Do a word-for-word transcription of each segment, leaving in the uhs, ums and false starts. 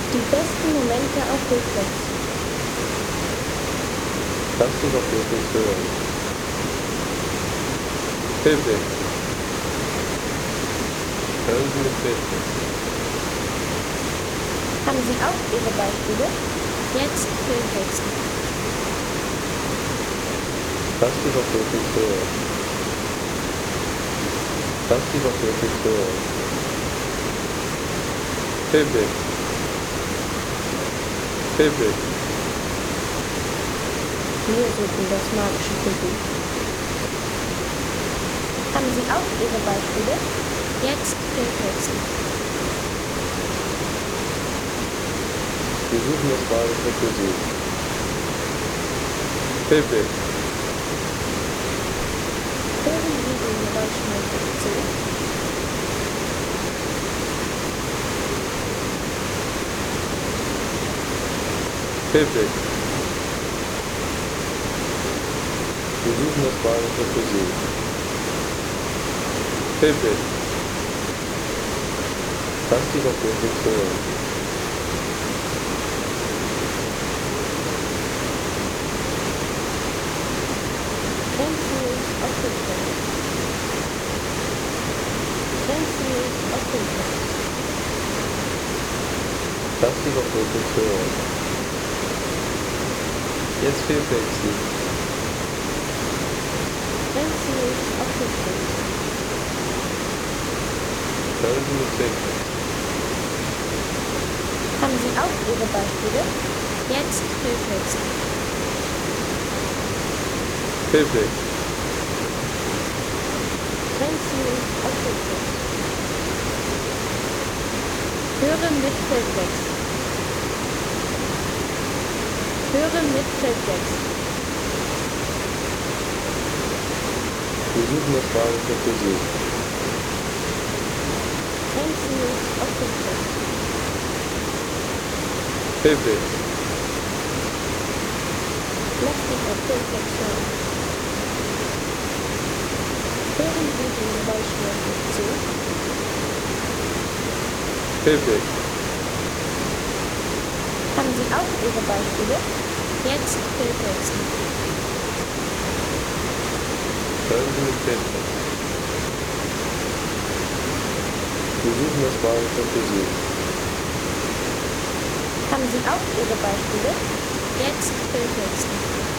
Die besten Momente auf Bildflex. Kannst du doch wirklich hören. Pivot. Hören Sie mit bitte. Haben Sie auch Ihre Beispiele? Jetzt Filmtexten. Kannst du doch wirklich hören. Kannst du doch wirklich hören. Pivot. Pivot. Wir suchen das magische Finden. Haben Sie auch Ihre Beispiele? Jetzt Filmtexten. Wir suchen das Magische für Sie. Pivot. Hören Sie den Geräuschmelder zu? Pivot. Wir suchen das Magische für Sie. Pivot. Kannst du doch wirklich hören. Grenzenlos auf Bildflex. Grenzenlos auf Bildflex. Kannst du doch wirklich hören. Jetzt Filmtexten. Grenzenlos auf Bildflex. Hören Sie mit bitte. Haben Sie auch Ihre Beispiele? Jetzt Filmtexten. Pivot. Grenzenlos auf Bildflex. Höre mit Filmtex. Höre mit Filmtex. Wir suchen das Magische für Sie. Grenzenlos auf Filmtex. Pivot. Lass dich auf Filmtex hören. Hören Sie den Geräuschmelder zu? Pivot. Haben Sie auch Ihre Beispiele? Jetzt Filmtexten. Hören Sie mit bitte. Wir suchen das Magische für Sie. Haben Sie auch Ihre Beispiele? Jetzt Filmtexten.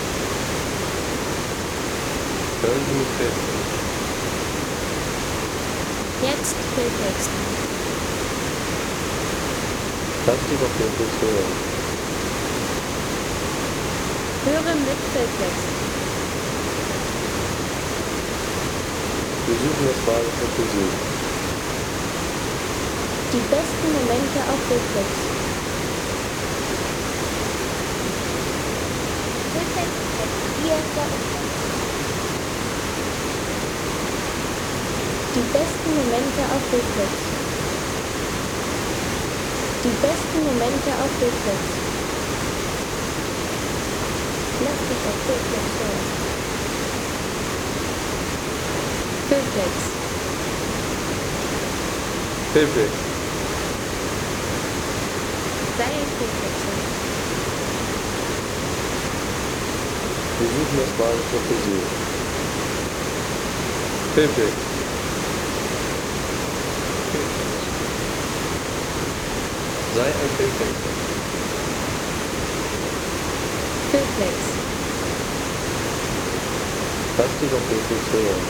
Hören Sie mit bitte. Jetzt Filmtexten. Kannst du doch wirklich hören. Höre mit Filmtex. Wir suchen das Magische für Sie. Die besten Momente auf Filmtex. Filmtex ist Ihr Verurteilung. Die besten Momente auf Filmtex. Die besten Momente auf Filmtex. Lass dich auf Filmtex hören. Filmtex. Pivot. Sei ein Filmtexer. Wir suchen das Magische für Sie. Pivot. Sei ein Filmtexter. Filmtex. Kannst du doch wirklich hören.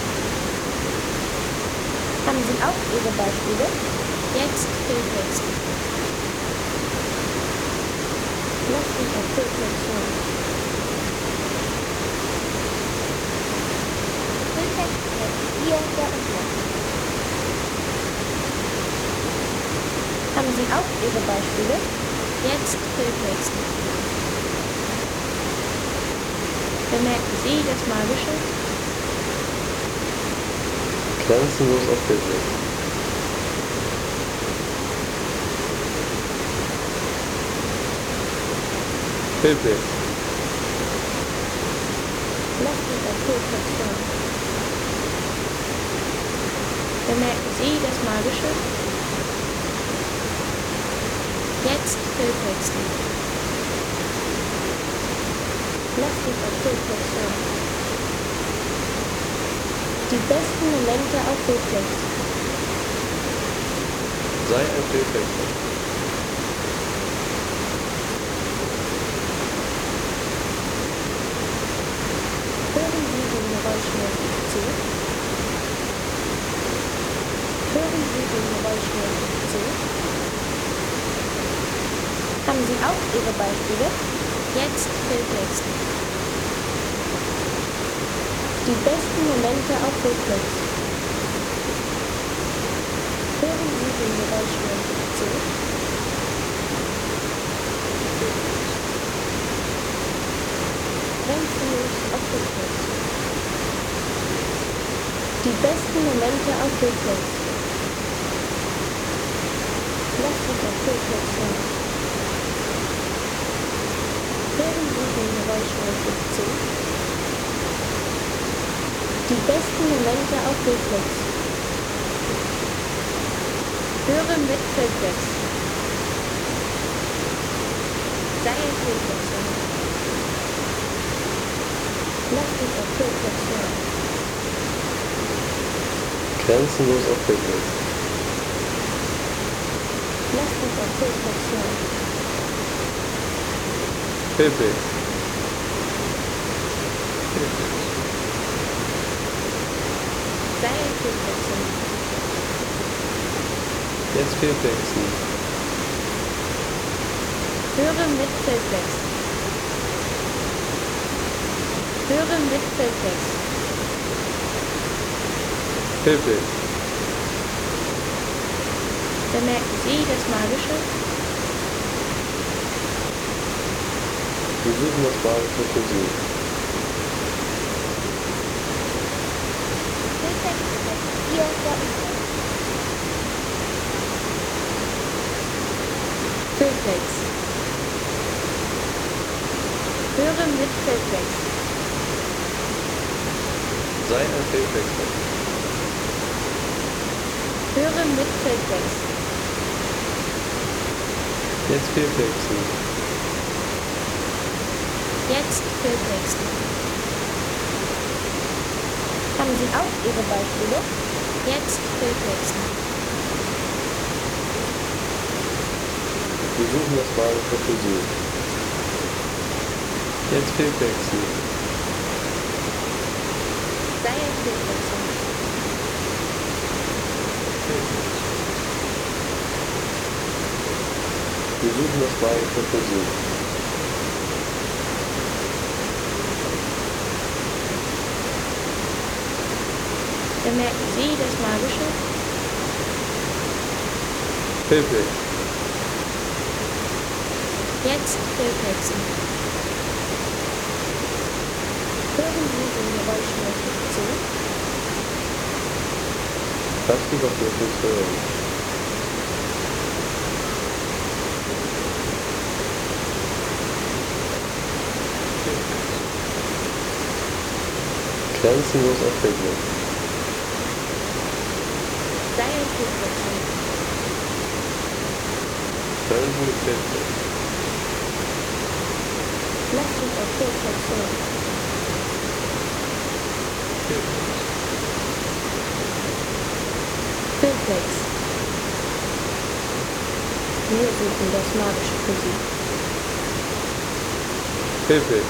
Haben Sie auch Ihre Beispiele? Jetzt Filmtexten. Lass dich auf Filmtex hören. Filmtex ist Ihr Verurteilung. Haben Sie auch Ihre Beispiele? Jetzt Filmtexten. Bemerken Sie das Magische? Grenzenlos auf Pivot. Pivot. Lass dich auf Filmtex hören. Bemerken Sie das Magische? Jetzt Jetzt Filmtexten. Lass dich auf Filmtext hören. Die besten Momente auf Filmtext. Sei ein Filmtexter. Hören Sie den Geräuschmelden zu? Hören Sie den Geräuschmelden zu? Haben Sie auch Ihre Beispiele? Jetzt Filmtexten. Die besten Momente auf Filmtext. Hören Sie den Geräuschmelden zu? Grenzenlos auf Filmtext. Die besten Momente auf Filmtext. Lass dich auf Filmtext hören. Hören Sie den Geräuschmelden zu? Die besten Momente auf Filmtext. Höre mit Filmtext. Sei ein Filmtexter. Lass dich auf Filmtext hören. Grenzenlos auf Filmtext. Lass dich auf Filmtext hören. Filmtext. Sei ein Filmtexter. Jetzt Filmtexten. Höre mit Filmtext. Höre mit Filmtext. Filmtext. Bemerken Sie das Magische? Wir suchen das Magische für Sie. Hier, da ist er. Filmtext. Höre mit Filmtext. Sei ein Filmtexter. Höre mit Filmtext. Jetzt Filmtexten. Jetzt Filmtexten. Haben Sie auch Ihre Beispiele? Jetzt Filmtexten. Wir suchen das Magische für Sie. Jetzt Filmtexten. Sei ein Filmtexter. Wir suchen das Magische für Sie. Bemerken Sie das Magische? Filmtext. Jetzt Filmtexten. Hören Sie den Geräuschmelden zu? Lass dich auf Filmtext hören. Grenzenlos auf Filmtext. Sei ein Filmtexter. Hören Sie mit Filmtext. Lass dich auf Filmtext hören. Filmtext. Wir suchen das Magische für Sie. Filmtext.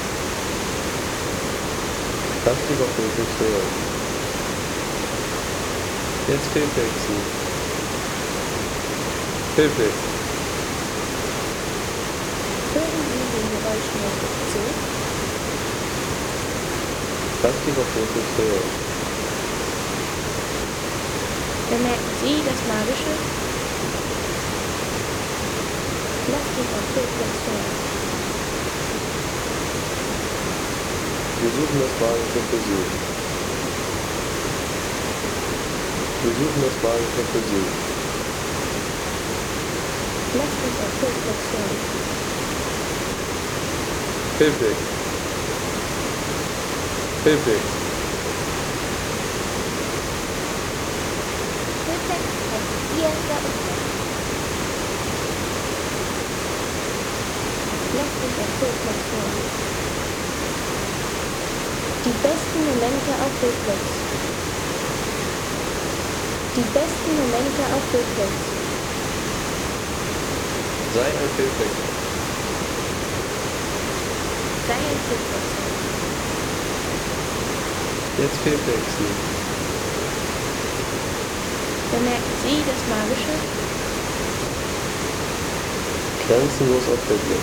Lass dich auf Filmtext hören. Jetzt Filmtexten. Filmtext. Hören Sie den Geräuschmelden zu? Lass dich auf Filmtext hören. Bemerken Sie das Magische? Lass dich auf Filmtext hören. Wir suchen das Magische für Sie. Wir suchen das Magische für Sie. Lass dich auf Filmtext hören. Filmtext. Filmtext. Filmtext, hier, da ist er. Lass mich auf Filmflex hören. Die besten Momente auf Filmflex. Die besten Momente auf Filmflex. Sei ein Filmflexer. Sei ein Filmflex. Jetzt Filmflexen. Bemerken Sie das Magische? Grenzenlos auf Filmflex.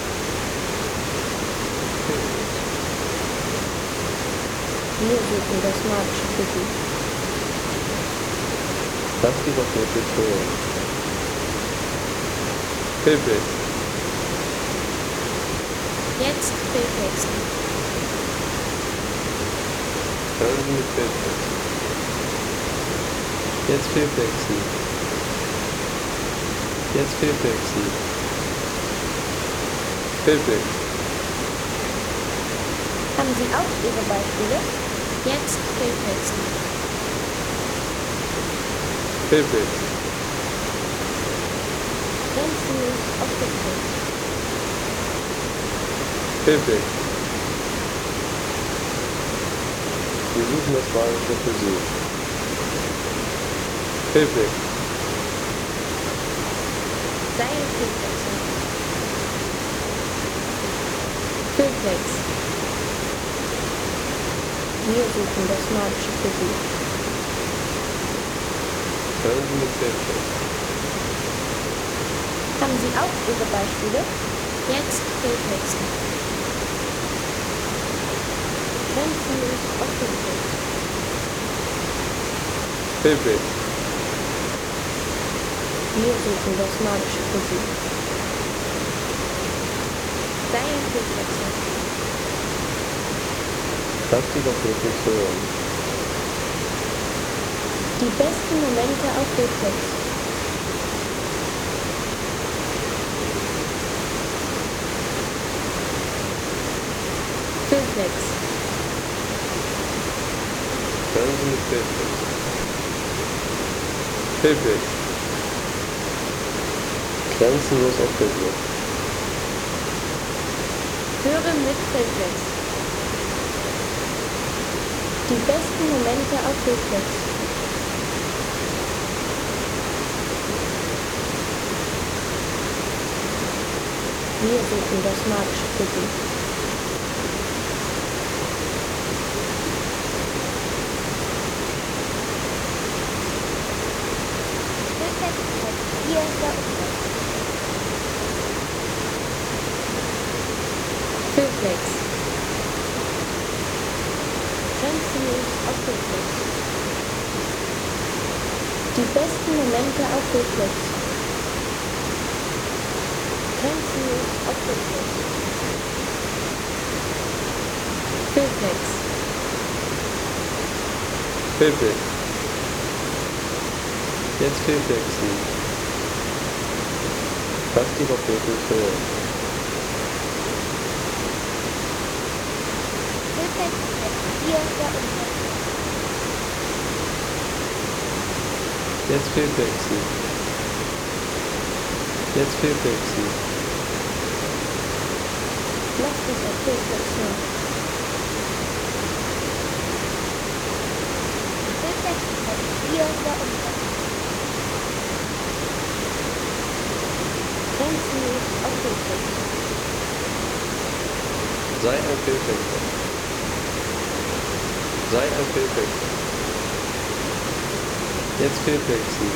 Wir suchen das Magische für Sie. Lass dich auf Filmflex hören. Filmflex. Jetzt Filmflexen. Hören Sie mit Filmflex. Jetzt Filmflexen. Jetzt Filmflexen. Filmflex. Haben Sie auch Ihre Beispiele? Jetzt Filmflexen. Filmflex. Grenzenlos auf Filmflex. Filmflex. Wir suchen das Magische für Sie. Filmflex. Sei ein Filmflexer. Filmflex. Wir suchen das Magische für Sie. Hören Sie mit Filmflex. Haben Sie auch Ihre Beispiele? Jetzt Filmflexen. Grenzenlos auf Filmflex. Filmflex. Wir suchen das Magische für Sie. Sei ein Filmflexer. Lass dich auf Filmflex hören. Die besten Momente auf Filmflex. Filmflex. Hören Sie mit Filmflex. Filmflex. Grenzenlos auf Filmflex. Höre mit Filmflex. Die besten Momente auf Filmflex. Wir suchen das Magische für Sie. Hier ist der Umfeld. Filmflex. Grenzenlos auf Filmflex. Die besten Momente auf Filmflex. Grenzenlos auf Filmflex. Filmflex. Filmflex. Jetzt Filmflexen. Lass dich auf Filmflex hören. Filmflex. Hier ist der Umfeld. Jetzt Filmflexen. Jetzt Filmflexen. Lass dich auf Filmflex hören. Filmflex. Hier ist der Umfeld. Grenzenlos auf Filmflex. Sei ein Filmflexer. Sei ein Filmflexer. Jetzt Filmflexen.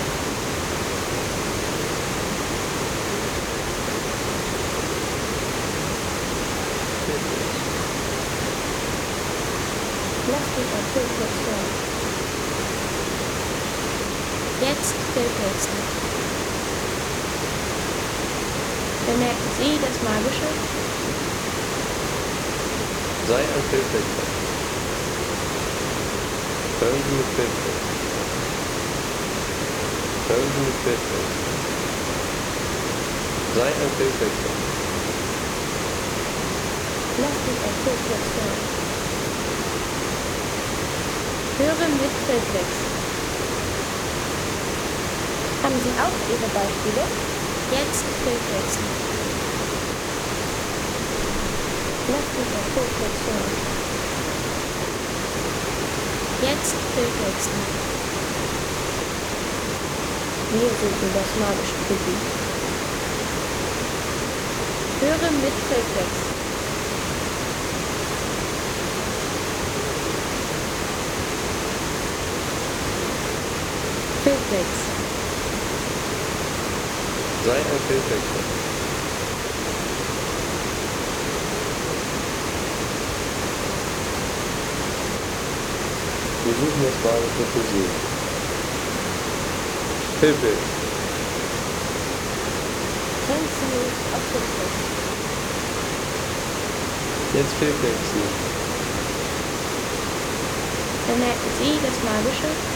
Lass dich auf Filmflex hören. Jetzt Filmflexen. Bemerken Sie das Magische? Sei ein Filmflexer. Hören Sie mit Filmflex. Hören Sie mit Filmflex. Sei ein Filmflexer. Lass dich auf Filmflex hören. Höre mit Filmflex. Haben Sie auch Ihre Beispiele? Jetzt Filmflexen. Lass mich auf Perfektion. Jetzt Filtexten. Wir suchen das magische Gebiet. Höre mit Filtext. Filtext. Sei ein Filtexter. Wir suchen das magische Fusil. Hilfe! Sensius auf Filtext. Jetzt Filtexten. Bemerken Sie das magische